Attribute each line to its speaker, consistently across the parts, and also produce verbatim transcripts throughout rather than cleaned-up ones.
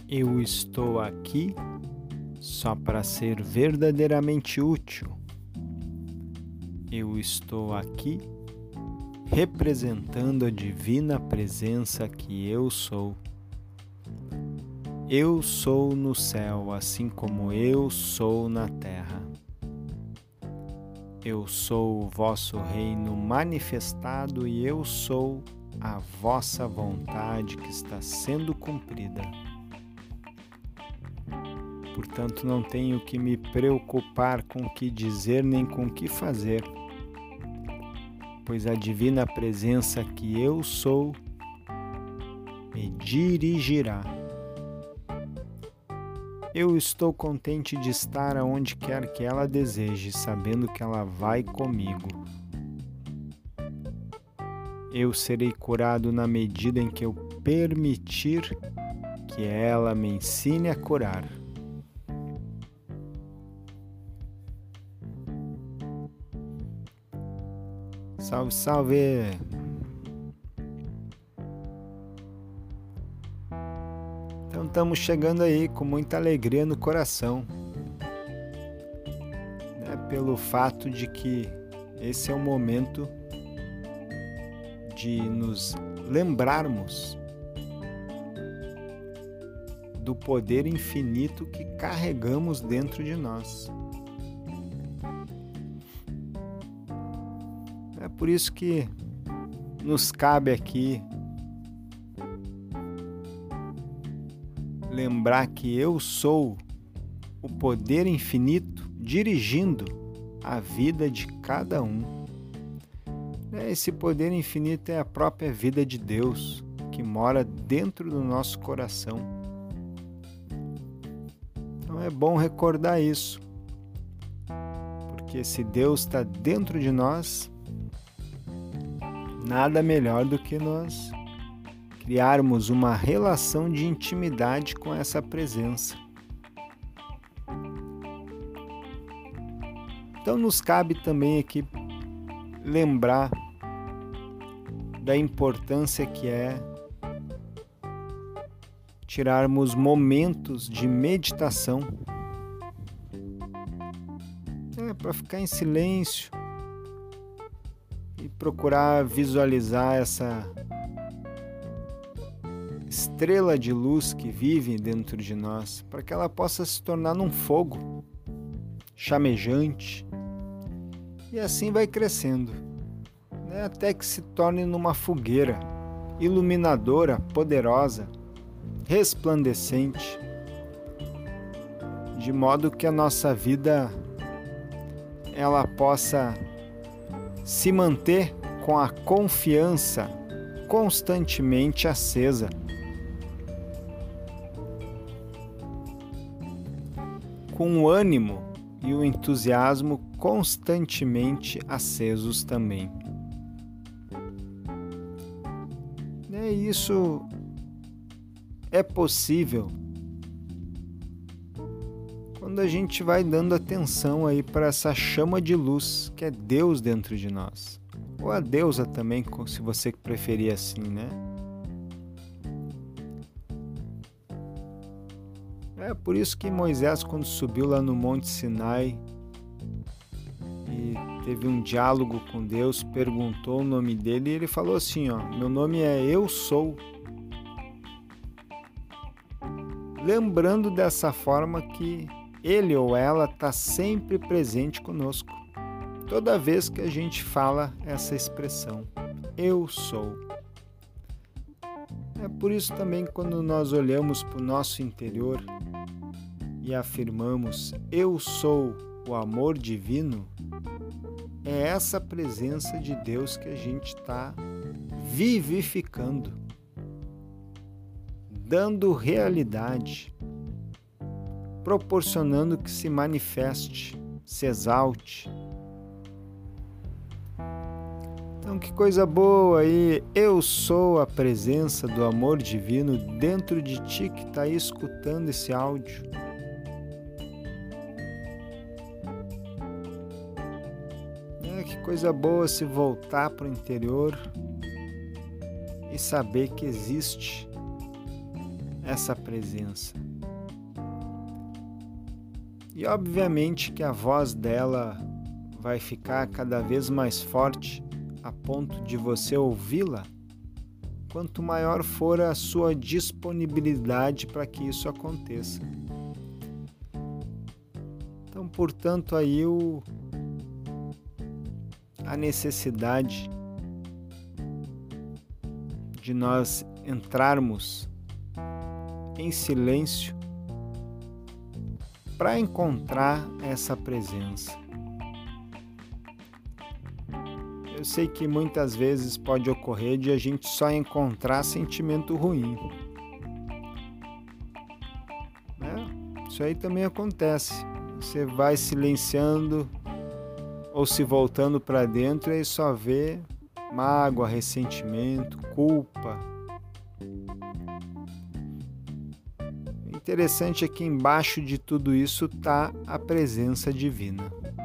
Speaker 1: Eu estou aqui só para ser verdadeiramente útil. Eu estou aqui representando a divina presença que eu sou. Eu sou no céu, assim como eu sou na terra. Eu sou o vosso reino manifestado e eu sou a vossa vontade que está sendo cumprida. Portanto, não tenho que me preocupar com o que dizer nem com o que fazer, pois a divina presença que eu sou me dirigirá. Eu estou contente de estar aonde quer que ela deseje, sabendo que ela vai comigo. Eu serei curado na medida em que eu permitir que ela me ensine a curar. Salve, salve! Então estamos chegando aí com muita alegria no coração, né? Pelo fato de que esse é o momento de nos lembrarmos do poder infinito que carregamos dentro de nós. É por isso que nos cabe aqui lembrar que eu sou o poder infinito dirigindo a vida de cada um. Esse poder infinito é a própria vida de Deus que mora dentro do nosso coração. Então é bom recordar isso, porque se Deus está dentro de nós, nada melhor do que nós criarmos uma relação de intimidade com essa presença. Então nos cabe também aqui lembrar da importância que é tirarmos momentos de meditação, é, para ficar em silêncio e procurar visualizar essa estrela de luz que vive dentro de nós, para que ela possa se tornar num fogo chamejante, e assim vai crescendo, né, até que se torne numa fogueira iluminadora, poderosa, resplandecente, de modo que a nossa vida ela possa se manter com a confiança constantemente acesa, com o ânimo e o entusiasmo constantemente acesos também. É, isso é possível quando a gente vai dando atenção aí para essa chama de luz que é Deus dentro de nós, ou a deusa também, se você preferir assim, né? É por isso que Moisés, quando subiu lá no Monte Sinai e teve um diálogo com Deus, perguntou o nome dele e ele falou assim, ó, meu nome é Eu Sou. Lembrando dessa forma que ele ou ela está sempre presente conosco, toda vez que a gente fala essa expressão, Eu Sou. É por isso também que quando nós olhamos para o nosso interior e afirmamos, Eu sou o amor divino, é essa presença de Deus que a gente está vivificando, dando realidade, proporcionando que se manifeste, se exalte. Então, que coisa boa aí! Eu sou a presença do amor divino dentro de ti que está aí escutando esse áudio. É, que coisa boa se voltar para o interior e saber que existe essa presença. E obviamente que a voz dela vai ficar cada vez mais forte a ponto de você ouvi-la, quanto maior for a sua disponibilidade para que isso aconteça. Então, portanto, aí o, a necessidade de nós entrarmos em silêncio para encontrar essa presença. Eu sei que muitas vezes pode ocorrer de a gente só encontrar sentimento ruim. Né? Isso aí também acontece. Você vai silenciando ou se voltando para dentro e só vê mágoa, ressentimento, culpa. O interessante é que embaixo de tudo isso está a presença divina,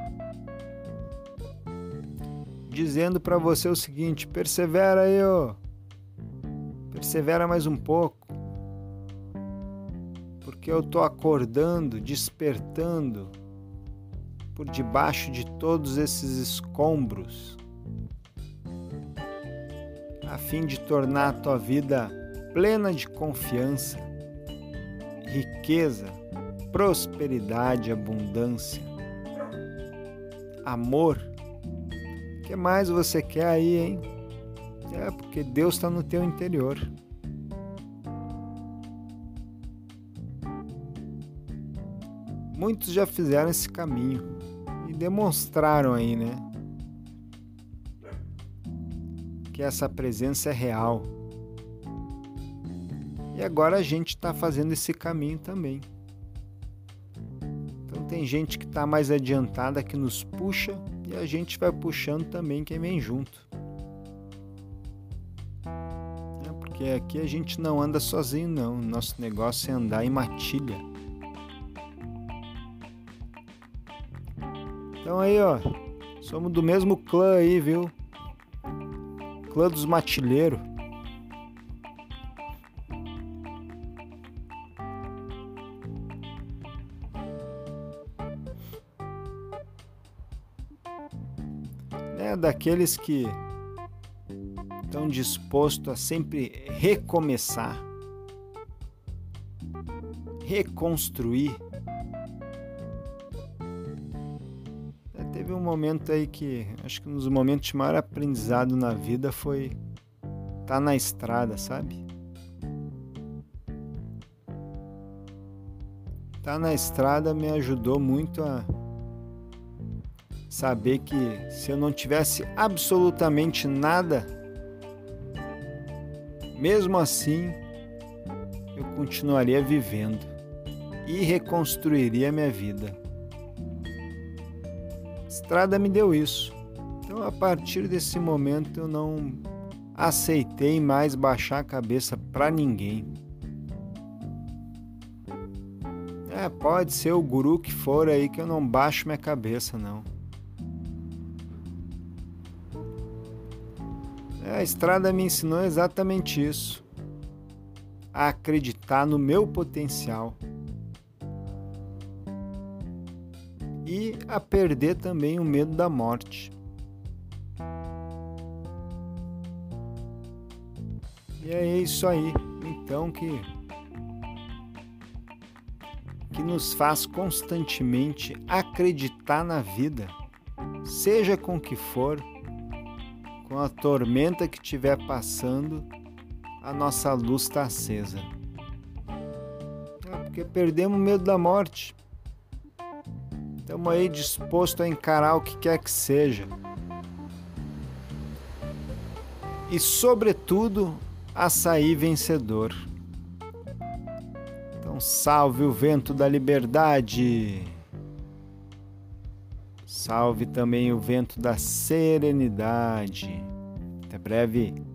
Speaker 1: dizendo para você o seguinte: persevera aí, ó. Persevera mais um pouco, porque eu estou acordando, despertando por debaixo de todos esses escombros, a fim de tornar a tua vida plena de confiança, riqueza, prosperidade, abundância, amor. O que mais você quer aí, hein? É porque Deus está no teu interior. Muitos já fizeram esse caminho e demonstraram aí, né? Que essa presença é real. E agora a gente está fazendo esse caminho também. Então tem gente que está mais adiantada, que nos puxa, e a gente vai puxando também quem vem junto. É porque aqui a gente não anda sozinho, não. Nosso negócio é andar em matilha. Então aí, ó, somos do mesmo clã aí, viu? Clã dos matilheiros. É daqueles que estão dispostos a sempre recomeçar, reconstruir. É, teve um momento aí que, acho que um dos momentos de maior aprendizado na vida foi estar na estrada, sabe? Estar na estrada me ajudou muito a saber que se eu não tivesse absolutamente nada, mesmo assim eu continuaria vivendo e reconstruiria minha vida. A estrada me deu isso. Então, a partir desse momento, eu não aceitei mais baixar a cabeça para ninguém. É, pode ser o guru que for aí, que eu não baixo minha cabeça, não. A estrada me ensinou exatamente isso, a acreditar no meu potencial e a perder também o medo da morte. E é isso aí, então, que, que nos faz constantemente acreditar na vida, seja com o que for. Com a tormenta que estiver passando, a nossa luz está acesa. É porque perdemos o medo da morte. Estamos aí dispostos a encarar o que quer que seja. E, sobretudo, a sair vencedor. Então, salve o vento da liberdade. Salve também o vento da serenidade. Até breve.